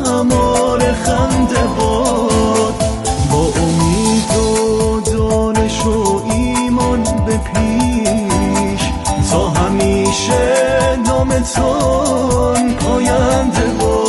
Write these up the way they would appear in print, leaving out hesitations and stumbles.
هماره خنده باد، با امید و دانش و ایمان به پیش، تا همیشه نامتون پاینده باد.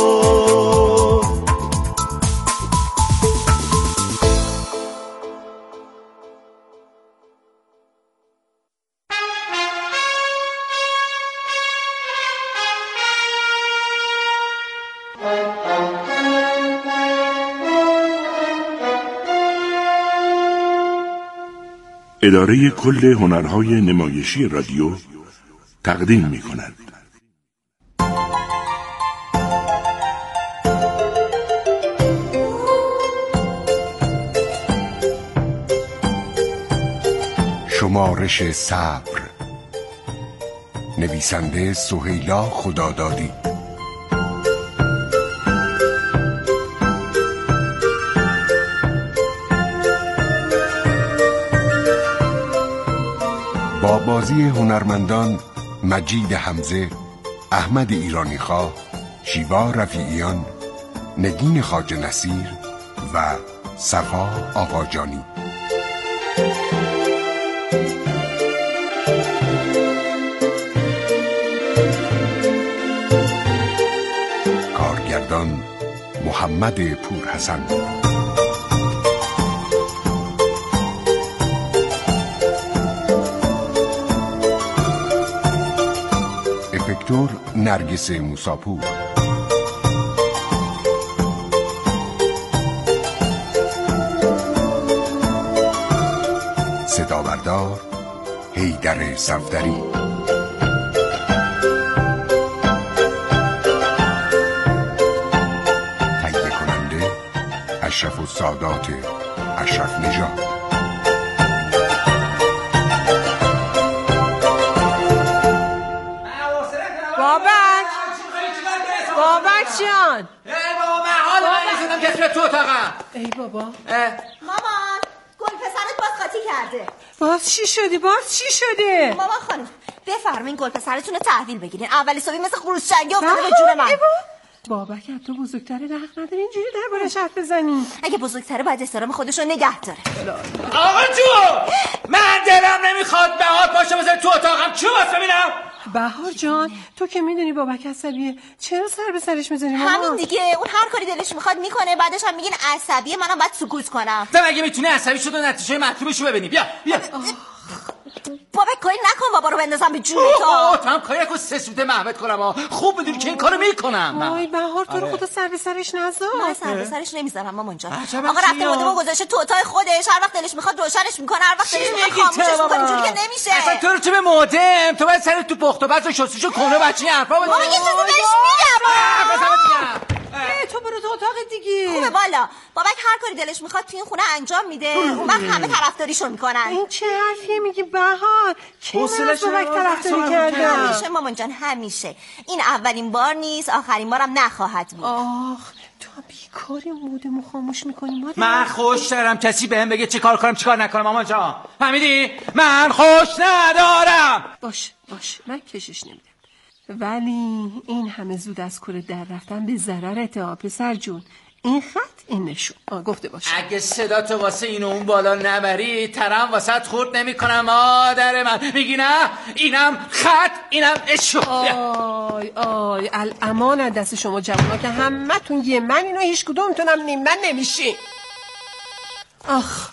اداره کل هنرهای نمایشی رادیو تقدیم می‌کند. شمارش صبر، نویسنده سهیلا خدادادی، با بازی هنرمندان مجید حمزه، احمد ایرانیخواه، شیوا رفیعیان، نگین خواجه نصیر و صفا آقاجانی. کارگردان محمد پورحسن. افکتور نرگس موساپور. صدا بردار حیدر صفدری. تهیه کننده اشرف السادات اشرف نژاد. بابک جان. بابا من حالا نمی‌شدم که تو اتاقم. ای بابا. مامان گل پسرت باز قاطی کرده. باز چی شده؟ مامان خانم بفرمایین گل پسرتون رو تحویل بگیرین. اولی صبحی مثل خروس چنگی افتاده به جون من. بابک تو بزرگتره، رحم نداره اینجوری دربارش حرف بزنی. اگه بزرگتره باید احترام خودش رو نگه داره. آقا جو من دلم نمیخواد بهار باشه بذاری تو اتاقم. چی واسه ببینم؟ بهار جان تو که میدونی بابک عصبیه، چرا سر به سرش میذاری مامان؟ همین دیگه، اون هر کاری دلش میخواد میکنه، بعدش هم میگین عصبیه، منم باید سکوت کنم. تو اگه میتونی عصبی شد و نتیجه مطلوبشو ببینی. بیا بابک کاری نکن بابا رو بندازم به جون تو هم کاری نکن سه سوته محمد کنم. خوب بدونی که این کارو میکنم. وای بهار تو رو خدا سر به سرش نذار. من سر به سرش نمیذارم مامان جان. آقا رفته مدام گذاشته تو اتاق خودش، هر وقت دلش میخواد روشنش میکنه، هر وقت دلش میخواد خاموشش میکنه. اینجوری که نمیشه. اصلا تو رو چه به مودم، تو باید سرت تو پخت و بس و شستشو کنه بچه حرفا بزنی. مامان یه چیزی بهش میگم. تو برو تو اتاق دیگه. خوبه والا. بابک هر کاری دلش میخواد تو این خونه انجام میده، اون وقت همه طرفداریشو میکنن. این چه حرفیه میگی بهار؟ کی من از بابک طرفداری کردم؟ همیشه مامان جان همیشه. این اولین بار نیست، آخرین بارم نخواهد بود. آخ تو بیکاری مودمو خاموش میکنی مادر. من خوش دارم کسی بهم بگه چی کار کنم چی کار نکنم. مامان جان فهمیدی؟ من خوش ندارم. باش من کشش نمیدم، ولی این همه زود از کوره در رفتن به ضررت پسر جون. این خط این نشون گفته باشه. اگه صدا تو واسه این و اون بالا نبری ترم واسه خورد نمی کنم مادر من. میگی نه اینم خط اینم نشون. آی الامان از دست شما جوانا که همتون یه من اینا هیچ کدومتونم نیم من نمیشی. آخ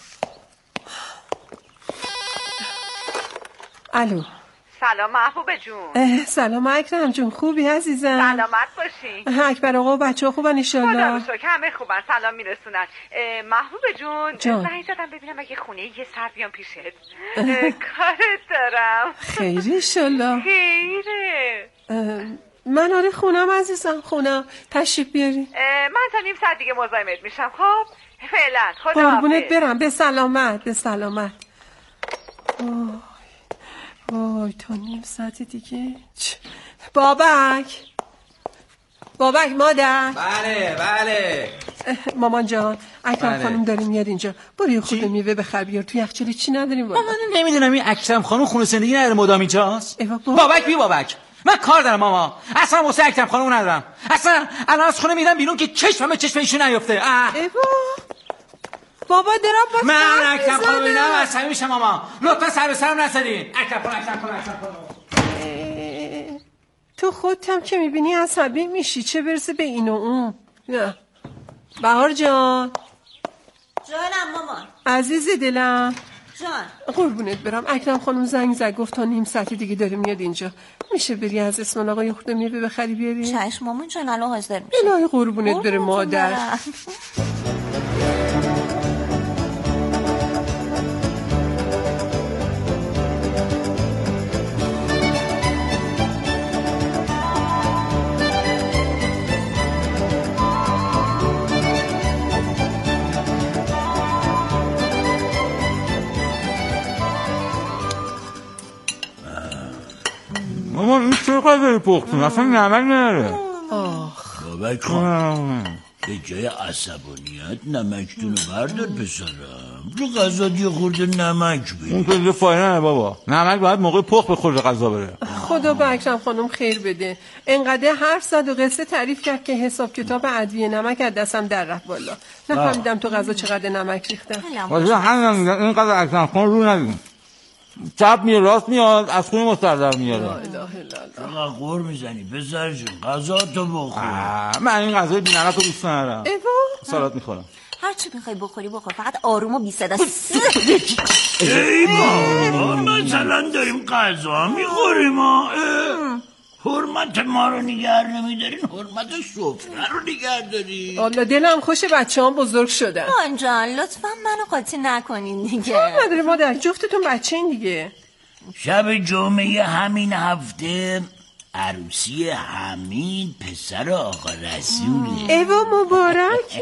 الو. سلام محبوب جون. سلام اکرم جون، خوبی عزیزم؟ سلامت باشی. اکبر آقا و بچه ها خوبن انشالله؟ خدا رو شکر همه خوبن، سلام میرسونن. محبوب جون زنگ زدم ببینم اگه خونه یه سر بیام پیشت. کارت دارم. خیره انشالله. خیره. من آره خونم عزیزم، خونم تشریف بیاری. من تا نیم ساعت دیگه مزاحمت میشم. خب فعلا خدا قربونت برم. به سلامت. وای تا نیم ساعت دیگه. بابک مادر. بله مامان جان اکرم خانم داریم میاد اینجا، برو یه خورده میوه بخر بیار، تو یخچال چی نداریم؟ من نمیدونم این اکرم خانم خونه زندگی نداره مدام اینجاست. بابک من کار دارم ماما. اصلا واسه اکرم خانم ندارم. اصلا الان از خونه میرم بیرون که چشمم به چشم ایشون نیفته. بابا درام باز من اکرم خانم اینا عصبی میشم ماما. لطفا سر به سرم نزدین. اکرم خانم. تو خودت هم که میبینی عصبی میشی، چه برسه به این و اون. نه بهار جان. جانم مامان. عزیز دلم. جان. قربونت برم. اکرم خانم زنگ زد گفت تا نیم ساعت دیگه داره میاد اینجا. میشه بری از اسم آقا یه خورده میوه بخری بیاری؟ چشم مامان جان، الان حاضر میشه. الهی قربونت بره مادر. مامان این چه قدری پختون؟ اصلا نمک نداره. بابک خان به جای عصبانیت نمکتونو بردار پسرم. تو غذا یه خورده نمک بید. اون که دیگه فایده نداره بابا. نمک باید موقع پخت به خورد غذا بره. خدا به اکرم خانم خیر بده. انقدر حرف زد و قصه تعریف کرد که حساب کتاب ادویه نمک از دستم در رفت والا. نفهمیدم تو غذا چقدر نمک ریختم. واسه همین میگم اینقدر اکرم خانم رو ندیم. چپ میره راست میاد از خونه مستردر میاره. لا اله الا الله. غور میزنی پسر جون، غذا تو بخور. من این غذای بی‌نمک رو دوست ندارم. سالاد میخورم. هر چی میخوای بخوری بخور، فقط آروم و بی صدا. ای بابا مثلا داریم غذا میخوریم. حرمت ما رو نگه نمیدارین، حرمت سفره رو نگه دارین. الله دلم خوش بچه هم بزرگ شدن. مان جان لطفا منو قاطی نکنین دیگه. نداره مادر، جفتتون بچه این دیگه. شب جمعه همین هفته عروسی حمید پسر آقا رسوله. ایوا مبارکه.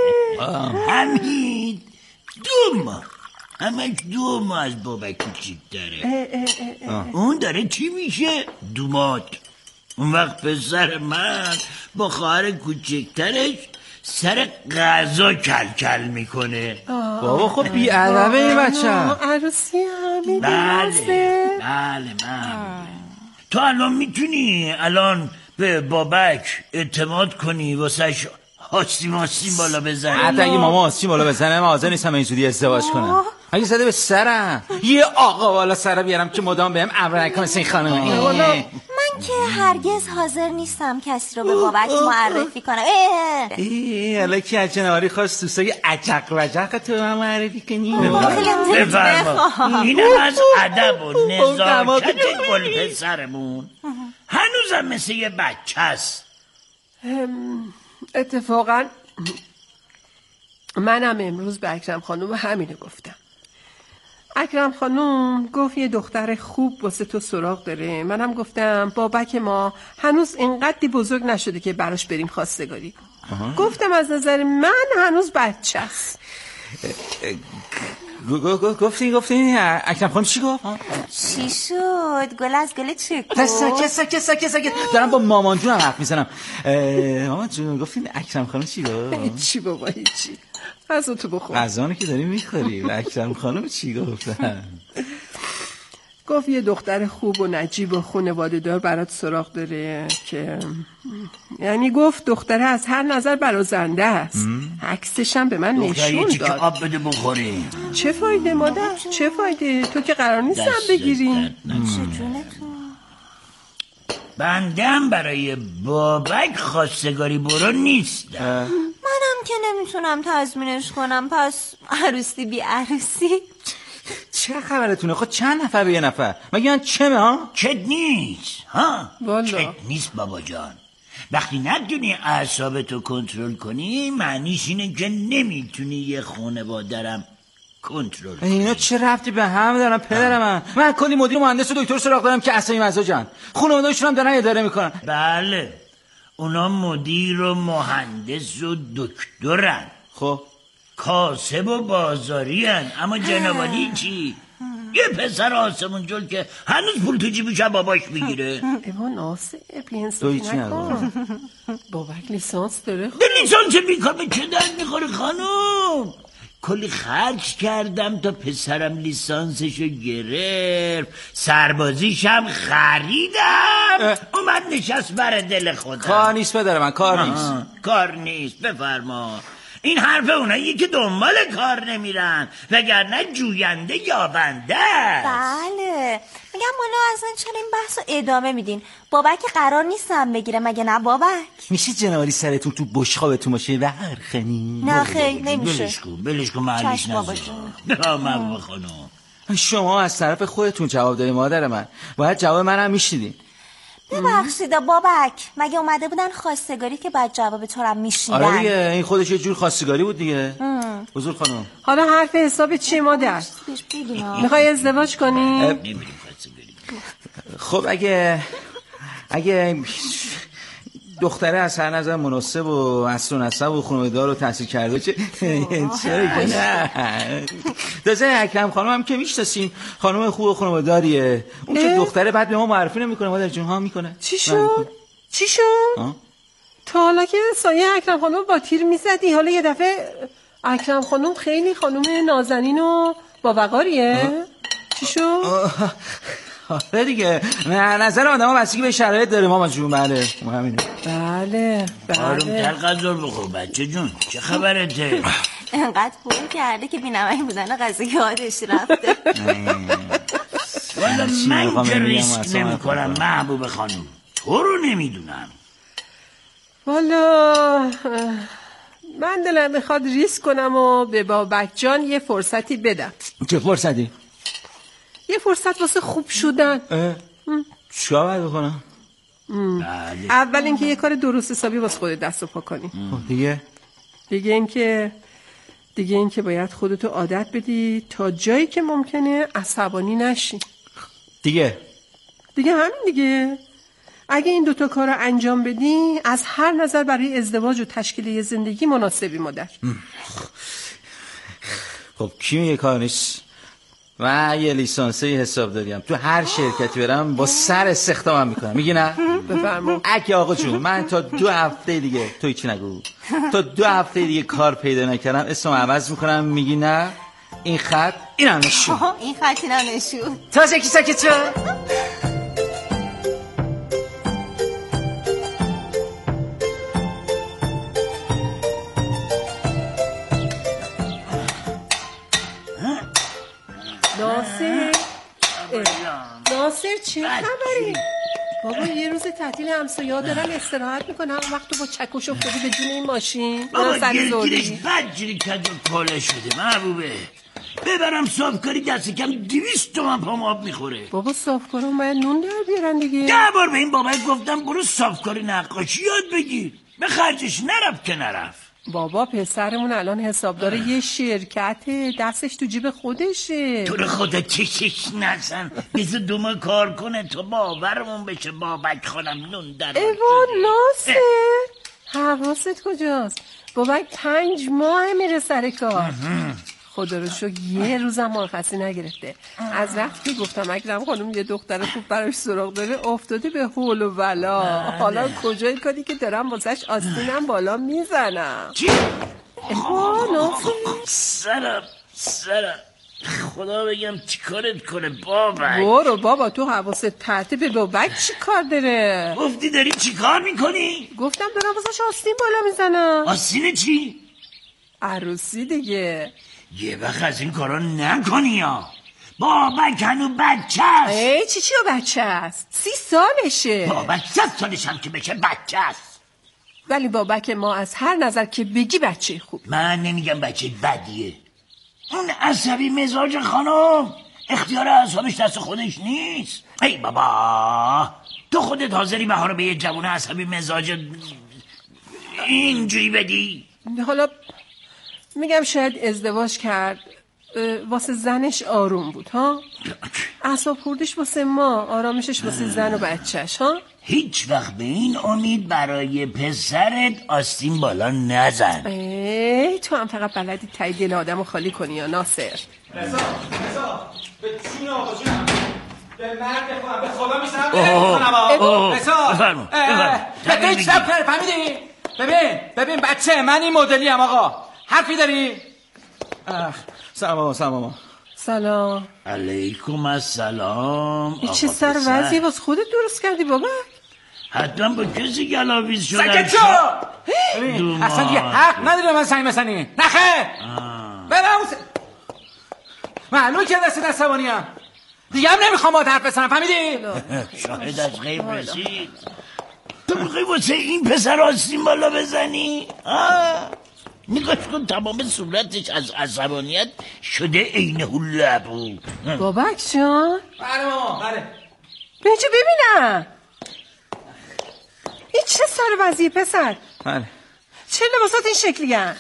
حمید 2 ماه، همش 2 ماه از بابک کوچیک داره. اون داره چی میشه؟ دومات. اون وقت پسر من با خواهر کوچکترش سر غذا کل کل میکنه. بابا خب بی ادبه این بچه. عروسی حمید. بله تو الان میتونی الان به بابک اعتماد کنی واسهش آستین بالا بزنی؟ حتی اگه ماما آستین بالا بزنه من حاضر نیستم اینجوری ازدواج کنم. اگه زده به سرم یه آقا بالا سر بیارم که مدام بهم امر نکنه مثل این خانم. من که هرگز حاضر نیستم کسی رو به بابک معرفی کنم. حالا که از جنواری خواست دوستای عجق وجق تو هم معرفی کنی. بفرما. اینم از ادب و نزاکت گل پسرمون. هنوزم مثل یه بچه است. اتفاقا منم امروز به اکرم خانم همینو گفتم. اکرم خانم گفت یه دختر خوب واسه تو سراغ داره. منم گفتم بابک ما هنوز اینقدری بزرگ نشده که براش بریم خواستگاری. گفتم از نظر من هنوز بچه است. گفتی اکرم خانم چی گفت؟ چی شد؟ گل از گل چه ساکت دارم با مامان جونم حرف میزنم. مامان جون گفتین اکرم خانم چی گفت؟ چی بابا هیچی. غذا تو بخور. غذا که داری میخوری. اکرم خانم چی گفتن؟ گفت یه دختر خوب و نجیب و خانواده دار برات سراغ داره که یعنی گفت دختره از هر نظر برازنده است. عکسش هم به من نشون داد. که آب بده بخوری. چه فایده مادر؟ چه فایده؟ تو که قرار نیستم بگیری. بندم برای بابک خواستگاری برو نیستم. منم که نمیتونم تضمینش کنم. پس عروسی بی عروسی. چه خبرتونه؟ خود چند نفر به یه نفر؟ مگه من چمه ها؟ چت نیست چت نیست بابا جان. وقتی نتونی اعصابتو کنترل کنی معنیش اینه که نمیتونی یه خانواده‌رم کنترل کنی. اینا چه ربطی به هم دارن پدر من کلی مدیر مهندس و دکتر سراغ دارم که اسامی مزاجن. خانواده‌شون هم دارن اداره میکنن. بله اونا مدیر و مهندس و دکترن. خب کاسب و بازاری هن. اما جنابالی چی؟ یه پسر آسمون جل که هنوز پول تو جیبش باباش میگیره. ایوان ناسه پینسوی نکن. بابک لیسانس داره. لیسانس میکنه به چه درد میخوره خانم؟ کلی خرج کردم تا پسرم لیسانسشو گرفت، سربازیشم خریدم، اومد نشست بر دل خودم. کار نیست پدر من، کار نیست. کار نیست، بفرما. این حرف اونایی که دنبال کار نمیرن، وگرنه جوینده یابنده است. بله، میگم مولا اصلا چرا این بحث رو ادامه میدین؟ بابک قرار نیستم بگیره مگه نه بابک؟ میشه جنوالی سرتون تو بشقابتون باشه و هرخنی؟ نه خیلی نمیشه. بلش کن محلیش نزد. محبوب خانم، شما از طرف خودتون جواب دادید مادر من، باید جواب منم میشیدین. ببخشید بابک، مگه اومده بودن خواستگاری که بعد جواب تو رو میشیدن؟ آره دیگه، این خودش یه جور خواستگاری بود دیگه. حضور خانم، حالا حرف حساب چیه مادر؟ میخوای ازدواج کنی؟ خب اگه دختره از هر نظر مناسب و اصل و نسب و خانواده‌دار رو تحصیل کرده چرا نه؟ تازه اکرم خانم هم که میشناسین، خانم خوب و خانواده‌داریه. اون که دختره بعد به ما معرفی نمیکنه مادر جون. ها میکنه. چی شد؟ تا حالا که سایه اکرم خانم با تیر میزدی، حالا یه دفعه اکرم خانم خیلی خانم نازنین و با وقاریه؟ چی شد؟ آره دیگه، نظر آدم ها بستگی به شرایط داره مامان جون. بله همینه. بله آرومتر غذا بخور بچه جون، چه خبرته؟ انقدر پول کرده که بینمایی بودن غذا یادش رفته. والا من که ریسک نمی کنم محبوب خانم، تو رو نمیدونم. والا من دلم میخواد ریسک کنم و به بابک جان یه فرصتی بدم. چه فرصتی؟ یه فرصت واسه خوب شدن. چیکار باید بکنم؟ اول اینکه یه کار درست حسابی واسه خودت دست و پا کنی. دیگه اینکه باید خودتو عادت بدی تا جایی که ممکنه عصبانی نشی. دیگه همین دیگه. اگه این دوتا کار رو انجام بدی، از هر نظر برای ازدواج و تشکیل یه زندگی مناسبی مادر. خب کی میگه کار نیست؟ من یه لیسانسه حساب داریم، تو هر شرکتی برم با سر استخدامم میکنم. میگی نه؟ بفرما. اگه آقا جون من تا 2 هفته دیگه، تو هیچی نگو، تا 2 هفته دیگه کار پیدا نکردم اسمم عوض میکنم. میگی نه؟ این خط اینم نشون. این خط اینم نشون. تا سکی سکت شد. ناصر چه خبری؟ بابا یه روز تعطیل همسایه‌ها دارن استراحت میکنن، اون وقت تو با چکش افتادی به جون این ماشین. بابا گرگیرش بدجوری کج و کاله شده محبوبه. ببرم صافکاری دست کم 200 تومن پام آب میخوره. بابا صافکاران باید نون در بیارن دیگه. 10 بار به این بابک گفتم برو صافکاری نقاشی یاد بگیر، به خرجش نرفت که نرفت. بابا پسرمون الان حسابدار یه شرکت، دستش تو جیب خودشه. تو رو خدا چشش نزن، بذار 2 ماه کار کنه تا باورمون بشه بابک خانم نون در ایوان ناصر، حواست کجاست؟ بابک 5 ماه میره سر کار. خدا رو شکر یه روزم مرخصی نگرفته. از وقتی گفتم اکرم خانم یه دختر خوب براش سراغ داره افتاده به حول و ولا. حالا کجای کاری که دارم واسش آستینم بالا میزنم. چی؟ سرم خدا بگم چی کارت کنه بابک. برو بابا، تو حواست پرته، به بابک چی کار داره؟ گفتی داری چی کار میکنی؟ گفتم دارم واسش آستین بالا میزنم. آستین چی؟ عروسی دیگه. یه وقت از این کارا نکنی یا بابک هنو بچه است. ای چی و بچه است؟ 30 سالشه. بابک 100 سالش هم که بشه بچه است. ولی بابک ما از هر نظر که بگی بچه خوب. من نمیگم بچه بدیه، اون عصبی مزاج خانم، اختیار اعصابش دست خودش نیست. ای بابا تو خودت حاضری بهارو به یه جوون عصبی مزاج اینجوری بدی؟ حالا میگم شاید ازدواج کرد واسه زنش آروم بود ها، اعصاب خوردش واسه ما، آرامشش واسه زن و بچهش ها. هیچ وقت به این امید برای پسرت آستین بالا نزن. ای تو هم فقط بلدی تای دل آدمو خالی کنی یا ناصر. رضا به جون آقا جونم، به مرد خودم به خدا میسرم رضا به هیچ نفر فهمیدی؟ ببین بچه من این مدلی ام آقا، حرفی داری؟ سلام سلام. سلام. علیکم السلام. این چه سر وضعی واسه خودت درست کردی بابا؟ حتما با کسی گلاویز شدم. سکت شو! اصلا یه حق نداری من سنی مسنی. نخه برم معلوم که دست عصبانیم دیگه. هم نمیخوام با حرف بزنم، فهمیدی؟ شاهد از غیب رسید. تو میخوای واسه این پسر آستین بالا بزنی؟ نگاش کن تمام صورتش از عصبانیت شده عینه لبو. بابک جان؟ بله. بینجا ببینم این چه سر وضعی پسر؟ بله. چه لباسات این شکلی هم؟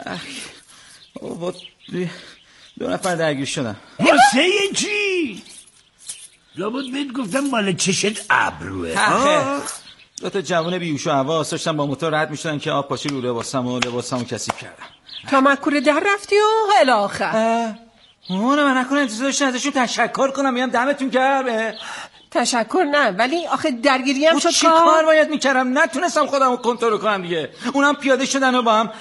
با 2 نفر درگیر شدن. واسه چی؟ لابد بهت گفتم مال چشت ابروه. 2 تا جوان بیوش و حواس داشتن با موتور رد میشدن که آب پاشی رو لباسمو کثیف کردم. تا مکوره در رفتی و الاخر من نکنه انتظار داشتن ازشون تشکر کنم میگم دمتون گرم. تشکر نه، ولی آخه درگیری هم شد. چی کار باید میکردم؟ نتونستم خودم رو کنترل کنم دیگه. اونم پیاده شدن و با هم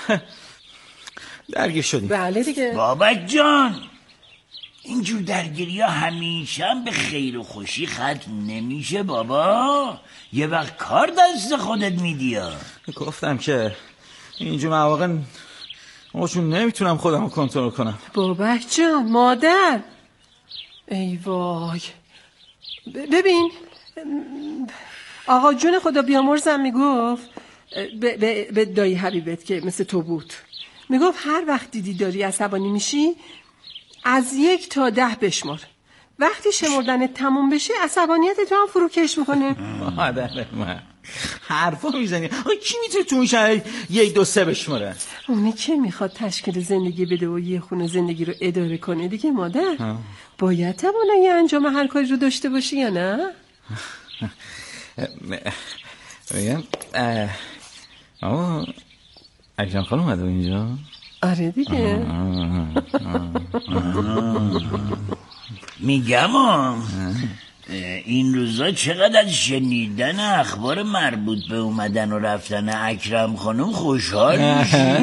درگیر شدیم. بله دیگه. بابک جان اینجور درگیری ها همیشه هم به خیر و خوشی ختم نمیشه بابا. یه وقت کار دست خودت میدی. گفتم که اینجور مواقع چون نمیتونم خودم رو کنترل کنم. بابک جان مادر ای وای. ببین آقا جون خدا بیامرزم میگفت به دایی حبیبت که مثل تو بود، میگفت هر وقت دیدی داری عصبانی میشی از 1 تا 10 بشمار. وقتی شمردن تموم بشه عصبانیتت هم فروکش میکنه. مادر من حرفا میزنی. کی میتونه تو اون شهر 1 2 3 بشماره؟ اونی که میخواد تشکیل زندگی بده و یه خونه زندگی رو اداره کنه دیگه مادر. باید توانایی انجام هر کاری رو داشته باشی یا نه؟ میگم اکرم خانم اومده اینجا؟ آره دیگه. میگم این روزا چقدر از شنیدن اخبار مربوط به اومدن و رفتن اکرم خانم خوشحال میشی.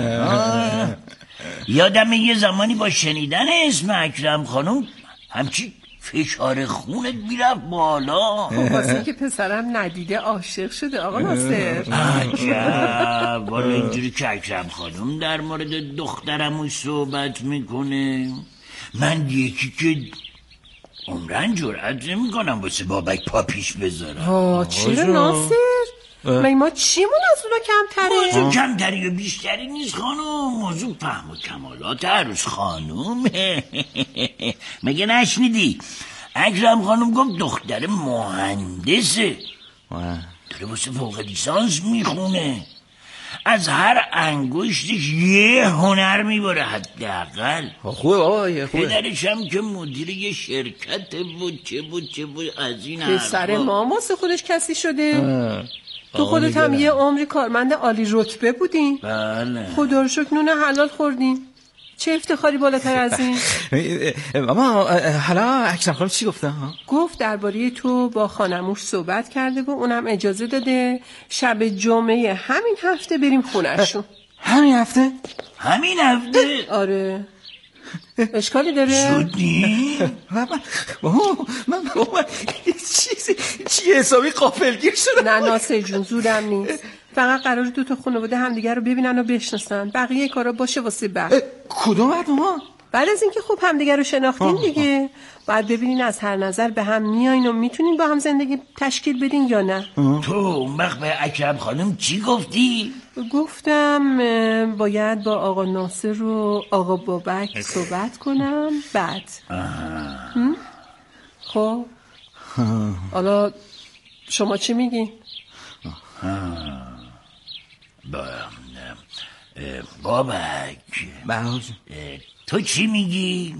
یادم یه زمانی با شنیدن اسم اکرم خانم همچی فشار خونت میرفت بالا. واسه که پسرم ندیده عاشق شده آقا ناصر. عجب. والا اینجوری که اکرم خانم در مورد دخترمو صحبت میکنه من یکی که عمرن جرأت نمی کنم واسه بابک پا پیش بذارم. چرا ناصر؟ ما چیمون از اونا کمتره؟ موضوع کمتری و بیشتری نیست خانم. موضوع فهم و کمالات عروس خانم. مگه نشنیدی اکرم خانم گفت دختر مهندسه، داره واسه فوق لیسانس میخونه، از هر انگشتش یه هنر میبره حداقل. خوبه بابا. پدرش هم که مدیر یه شرکت بود چه بود از این حرفا. پسر ما واسه خودش کسی شده. تو خودت هم یه عمری کارمند عالی رتبه بودین. بله. خدا رو شکر نون حلال خوردین. چه افتخاری بالاتر از این. اما حالا اکرم خانم چی گفته؟ گفت درباره تو با خانموش صحبت کرده و اونم اجازه داده شب جمعه همین هفته بریم خونه‌شون. همین هفته؟ همین هفته؟ آره. اشکالی داره؟ شدی؟ من چی حسابی غافلگیر شدم. نه ناصر جون زورم نیست. فقط قرار 2 تا خانواده همدیگه رو ببینن و بشناسن. بقیه کارا باشه واسه بعد. کدوم بعد ماما؟ بعد از اینکه خوب همدیگه رو شناختین دیگه باید ببینین از هر نظر به هم میایین و میتونین با هم زندگی تشکیل بدین یا نه. تو اون وقت به اکرم خانم چی گفتی؟ گفتم باید با آقا ناصر و آقا بابک صحبت کنم بعد. خب حالا شما چی میگین؟ بابک تو چی میگی؟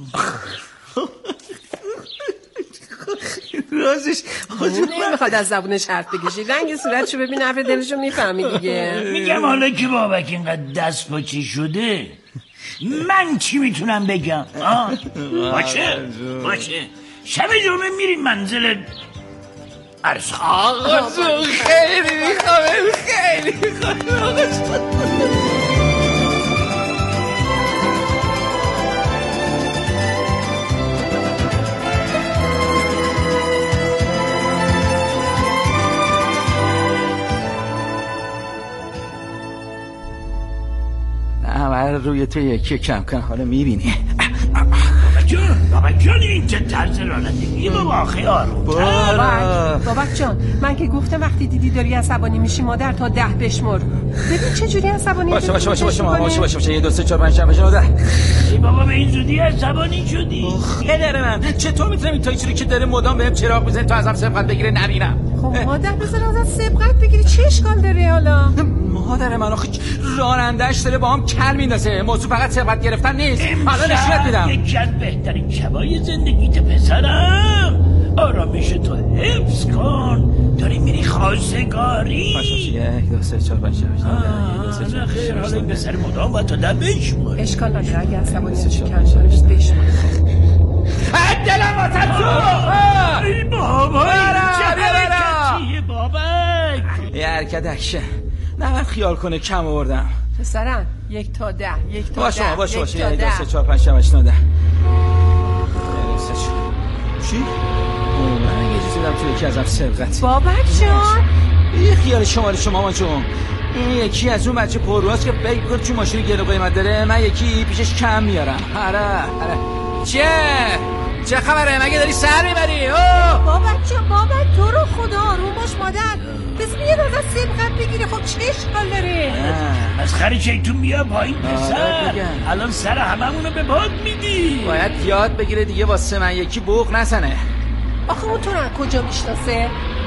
رازش نمیخواد از زبونش حرف بکشی. رنگ صورتشو ببین حرف دلشو میفهمی دیگه. میگم حالا که بابک اینقدر دست پاچه شده من چی میتونم بگم؟ باشه شب جمعه میریم منزل عرض آقا خیلی میخوام همه روی تو یکی کم کن، حالا میبینی. بابک جان این چه طرز رانندگی بابا آخه آروم بابک جان من که گفتم وقتی دیدی داری عصبانی میشی مادر تا 10 بشمر. ببین چه جوری عصبانی باشه 1 2 3 4 5 6 7 8 9 10. ای بابا به این زودی عصبانی شدی؟ پدر من چطور میتونم این تاکسی که داره مدام بهم چراغ میزنه تو ازم سبقت بگیره نبینم؟ خب مادر بذار ازت سبقت بگیری چه اشکال داره حالا؟ مادر من آخه راننده‌اش داره با هم کل میندازه. موضوع فقط سبقت گرفتن نیست. حالا نشونت میدم. یکی از بهترین شبای زندگیت پسرم. آرامش تو حفظ کن. داری میری خواستگاری. 1 2 3 4 5 6 7 8 خیر حالا این پسر مدام باید تا 10 بشمار. اشکال نداره اگه عصبانی شی کم شارش بشمار. دلم واسه تو. ای بابا چه حرکتیه بابک؟ یه حرکت اکشن. نه خیال کنه کم آوردم. پسرم 1 تا 10 1 تا 10 باشه 1 2 3 4 5 6 7 8 9 10. چی؟ من یه چیزی دارم تو یکی ازم سبقت. بابک جان یه خیال شما مامان جون. این یکی از اون بچه پرواست که فکر می‌کنه چون ماشین گرو قیمت داره من یکی پیشش کم میارم. آره چه خبره؟ مگه داری سر میبری؟ بابک جان بابک تو رو خدا آروم باش مادر. بس میاد ازت سبقت بگیره. خب چه اشکال داره؟ از خری شیطون بیا پایین پسر. الان سر هممونو به باد میدی. باید یاد بگیره دیگه واسه من یکی بوق نزنه. آخه اون تو رو کجا میشناسه؟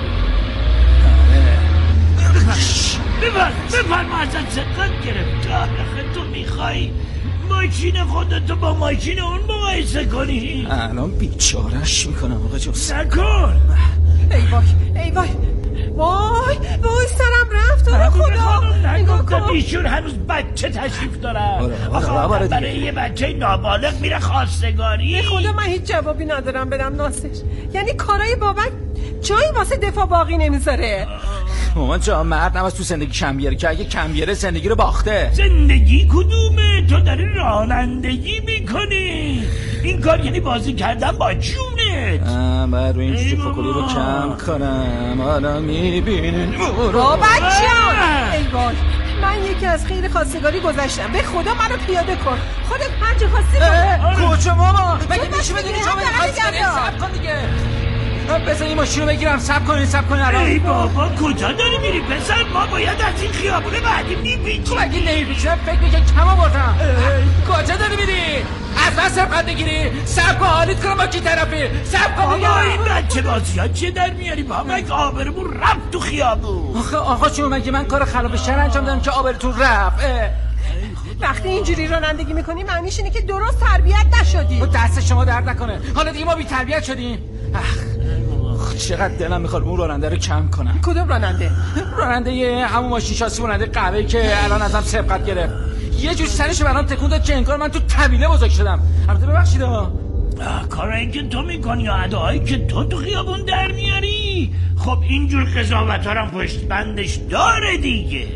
بفرما ازت سبقت گرفت. آخه تو میخوای ماشین خودتو با ماشین اون مقایسه کنی؟ الان بیچارهش میکنم آقا جوز. نکن. ای وای سرم رفت تو رو خدا. نگاه کن ایشون هنوز بچه تشریف دارن. آخه برای یه بچه نابالغ میره خواستگاری. به خدا من هیچ جوابی ندارم بدم ناصر. یعنی کارای بابک جایی واسه دفاع باقی نمیذاره. مامان جان مرد نباید تو زندگی کم بیاره که اگه کم بیاره زندگی رو باخته. زندگی کدومه؟ تو داری رانندگی میکنی. این کار یعنی بازی کردن با جونت. من رو این فکلی رو کم کنم. حالا میبینین بابک جان ای وای من یکی از خیر خواستگاری گذشتم. به خدا منو پیاده کن. خودت هر جا خواستی کجا ماما؟ مگه میشه بدونی شما خواستگاری صبر کن دیگه. بذار این ماشین رو بگیرم. صبر کن الان. ای بابا کجا داری میری پسر؟ ما باید از این خیابونه بعدی میپیچیم. مگه نمیپیچم؟ فکر میکنم کم آوردم. کجا داری میری؟ از من سبقت بگیری؟ صبر کن حالیت کنم با کی طرفی. صبر کن بابا این بچه بازی ها چه در میاری بابک؟ آبرمون رفت تو خیابون. آقا چون مگه من کار خلاف شرع انجام دادم که آبرتون رفت؟ وقتی اینجوری رانندگی میکنی معنیش اینه که درست تربیت نشدی. دست شما درد نکنه. حالا دیگه ما بی تربیت شدیم. چقدر دلم میخواد اون راننده رو کم کنم. کدوم راننده؟ راننده همون ماشین شاسی راننده قهوه‌ای که الان ازم سبقت گرفت. یه جور سرش برام تکون داد که انگار من تو طویله بزرگ شدم. البته ببخشید کارایی که تو میکنی یا اداهایی که تو خیابون در میاری خب اینجور قضاوت ها رو پشت بندش داره دیگه.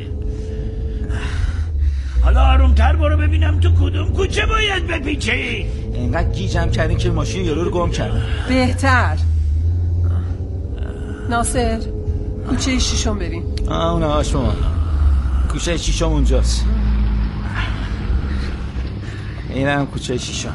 حالا آرومتر برو ببینم تو کدوم کوچه باید بپیچه. اینقدر گیجم کردین که ماشین یارو رو گم کردم. بهتر ناصر کوچه شیشم بریم. اونه شما کوچه شیشم اونجاست. اینم کوچه شیشم.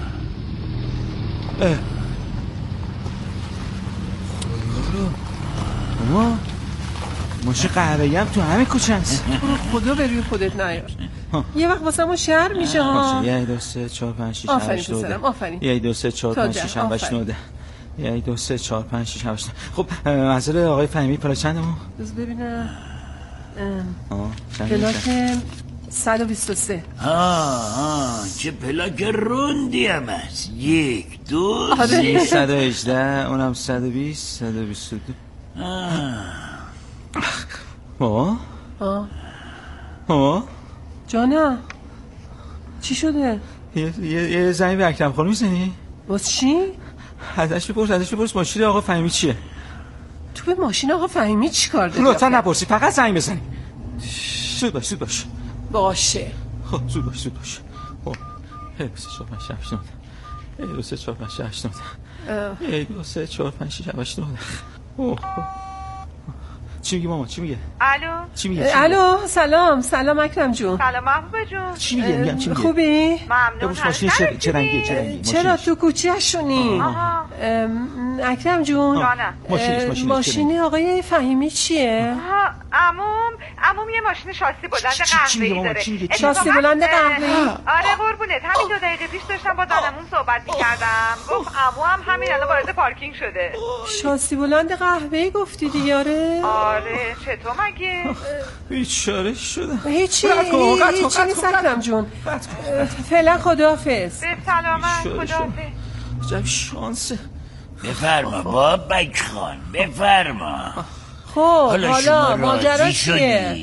ماما ماشین قهوه‌ای هم تو همین کوچه است. خدا به روی خودت نیار. یه وقت واسه ما شهر میشه ها. 1 2 3 4 5 6 7 8 1 2 3 4 5 6 7 8 9 1 2 3 4 5 6 7 8. خب منزل آقای فهمی پلا چنده ما؟ بذار ببینم. پلاک 123. چه پلاک روندی هم هست. 1 2 3 118 اونم 120 122. ماما جانم چی شده؟ یه زنگ به اکرم خانم میزنی؟ باز چی؟ ازش بپرس ماشین آقا فهمی چیه؟ تو به ماشین آقا فهمی چی کار داری؟ لطفا نپرسی فقط زنگ بزنی. زود باش باشه. خب زود باش. خب 1 2 3 4 5 6 7 9 1 2 3 4 5 6 7 9 1 2 3 4 5 6 7 9. چی میگه ماما؟ چی میگه؟ الو چی میگه؟ الو سلام اکرم جون. سلام محبوب جون. چی میگه؟ چی میگه؟ خوبی؟ ممنون. ماشین چه رنگیه؟ چرا تو کوچه‌شونی؟ اکرم جون. ماشین آقای فهیمی چیه؟ عموم یه ماشین شاسی بلند قهوه‌ای داره. شاسی بلند قهوه‌ای؟ آره قربونت، همین 2 دقیقه پیش داشتم با دانمون صحبت می‌کردم. گفت عمو هم همین الان وارد پارکینگ شده. شاسی بلند قهوه‌ای گفتی دیگه؟ آره چطور مگه؟ بیچاره شدم. هیچی نیست اکرم جون. فعلا خداحافظ. به سلامت. خداحافظ. عجب شانسه. بفرما بابک خان بفرما. خب حالا ماجرا چیه؟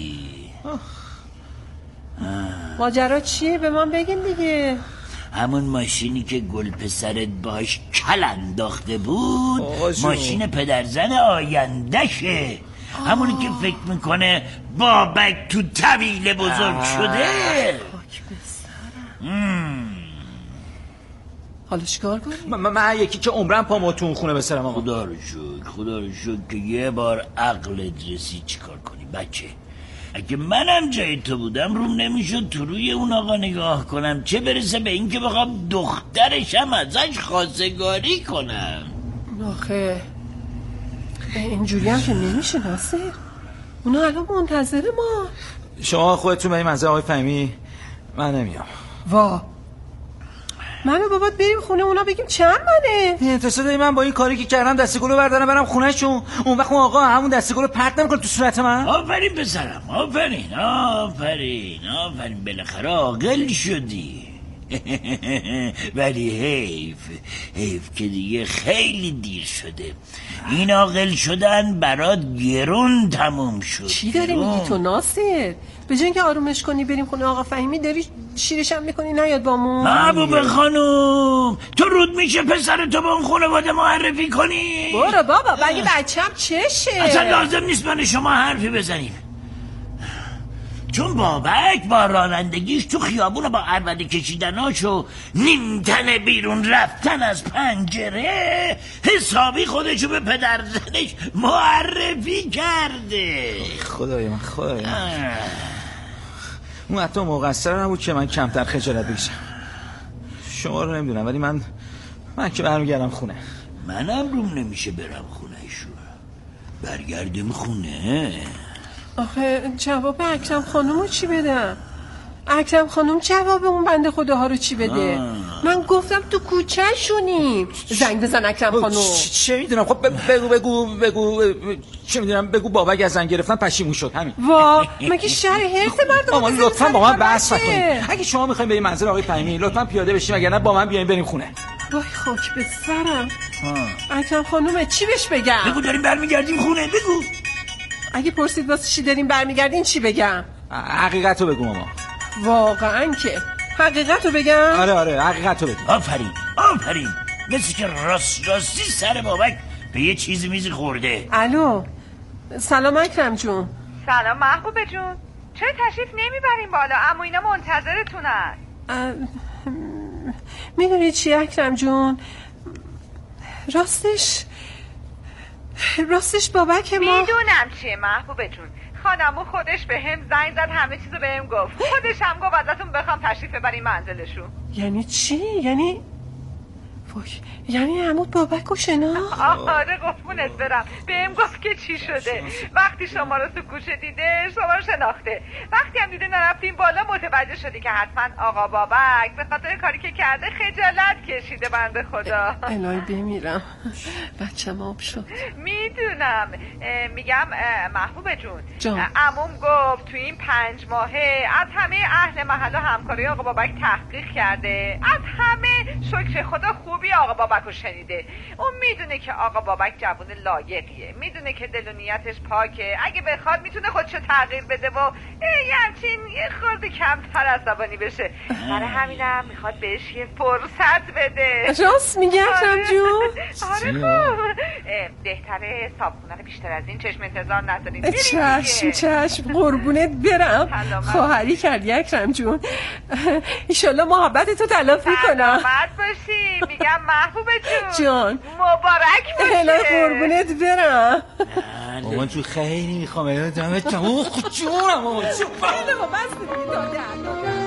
ماجرا چیه؟ به من بگین دیگه. همون ماشینی که گل پسرت باش کل انداخته بود ماشین پدرزن آیندهشه. همونی که فکر میکنه بابک تو طویل بزرگ شده. حالا چیکار کنی؟ من یکی که عمرم پامو تو اون خونه بسرم ماما. خدا رو شکر که یه بار عقلت رسید. چیکار کنی بچه؟ اگه منم جای تو بودم روم نمیشد تو روی اون آقا نگاه کنم، چه برسه به این که بخوام دخترشم ازش خواستگاری کنم. آخه اینجوری هم که نمیشه ناصر. اونا الان منتظر ما. شما خودتون به این منظر آقای فهمی، من نمیام. وا من و بابات بریم خونه اونا بگیم چند منه. انتظار داری من با این کاری که کردم دستگلو بردارم برم خونهشون؟ اون وقت اون آقا همون دستگلو پرت نمیکنه تو صورت من؟ آفرین پسرم، آفرین بالاخره عاقل شدی. ولی حیف که دیگه خیلی دیر شده. این عاقل شدن برات گرون تموم شد. چی داری میگی تو ناصر؟ به جای اینکه آرومش کنی بریم خونه آقا فهیمی داری شیرش هم میکنی نیاد بامون. محبوب خانوم تو رود میشه پسرتو به اون خانواده معرفی کنی؟ برو بابا بگی بچم چشه. اصلا لازم نیست من شما حرفی بزنیم، چون بابک با رانندگیش تو خیابون با عربده کشیدناش و نیمتن بیرون رفتن از پنجره حسابی خودشو به پدرزنش معرفی کرده. خدای من اون حتی مقصر نبود که من کمتر خجالت بکشم. شما رو نمیدونم ولی من که برمیگردم خونه. منم روم نمیشه برم خونه شو. برگردیم خونه. آخه جواب اکرم خانومو چی بدم؟ اکرم خانوم جواب اون بنده خداها رو چی بده؟ من گفتم تو کوچه شونیم. زنگ بزن اکرم خانوم. چه میدونم. خب بگو چه میدونم. بگو بابک از زنگ گرفتن پشیمون شد. همین. وا مگه شهر هرس مردم. مامان لطفا با من بحث نکنید. اگه شما میخواین برید منزل آقای فهیمی لطفا پیاده بشین، وگرنه با من بیاین بریم خونه. وای خاک به سرم. اکرم خانومه چی بهش بگم؟ بگو داریم برمیگردیم خونه. بگو. اگه پرسید واسه چی داریم برمیگردین چی بگم؟ حقیقتو بگو ماما. واقعا که حقیقتو بگم؟ آره حقیقتو بگو. آفرین مثل که راستی سر بابک به یه چیزی میزی خورده. الو سلام اکرم جون. سلام محبوب جون. چرا تشریف نمیبریم بالا؟ عمو اینا منتظرتونن. میدونی چی اکرم جون؟ راستش بابک ما. میدونم چیه محبوب جون. خانمو خودش به هم زنگ زد، همه چیزو به هم گفت. خودش هم گفت ازتون بخوام تشریف ببریم منزلشون. یعنی چی؟ یعنی عمود بابک و شنا؟ آره قربونت برم. بهم گفت که چی شده. وقتی شما رو تو گوشه دیده شما رو شناخته. وقتی هم دیده نرفتیم بالا متوجه شدی که حتما آقا بابک به خاطر کاری که کرده خجالت کشیده. بنده خدا الهی بمیرم بچه‌م آب شد. میدونم. میگم محبوب جون عموم گفت تو این 5 ماهه از همه اهل محل و همکاری آقا بابک تحقیق کرده. از همه شکر خدا خوبی آقا بابک رو شنیده. اون میدونه که آقا بابک جوون لایقیه، میدونه که دل و نیتش پاکه، اگه بخواد میتونه خودشو تغییر بده و یه خورده کمتر عصبانی بشه. برای همینم میخواد بهش یه فرصت بده. راست میگه اکرم جون؟ آره خوب. بهتره صابخونه رو بیشتر از این چشم انتظار نداریم. چشم قربونت برم. خواهری کردی اکرم جون. ایشالله محبتتو تلافی کنم. سلامت باشی. میگم محبوب جون مبارک باشه. الهی قربونت برم. بخنده. مامان جو خیلی میخوام جونم مامان جو. خیلی با بس دیگه داده